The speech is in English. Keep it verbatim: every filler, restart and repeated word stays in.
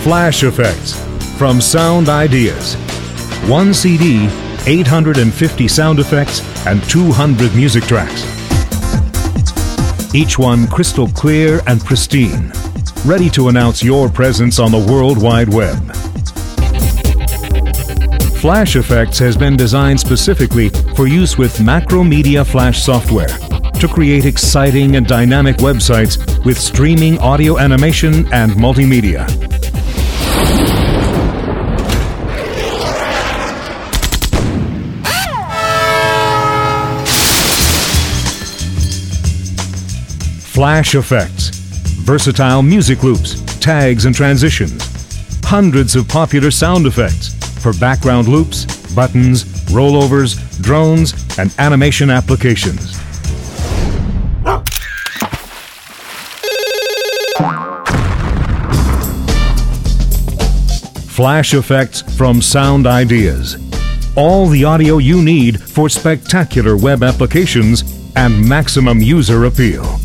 Flash Effects from Sound Ideas. One C D, eight hundred fifty sound effects, and two hundred music tracks. Each one crystal clear and pristine, ready to announce your presence on the World Wide Web. Flash Effects has been designed specifically for use with Macromedia Flash software to create exciting and dynamic websites with streaming audio animation and multimedia. Flash Effects. Versatile music loops, tags and transitions. Hundreds of popular sound effects for background loops, buttons, rollovers, drones, and animation applications. Flash Effects from Sound Ideas. All the audio you need for spectacular web applications and maximum user appeal.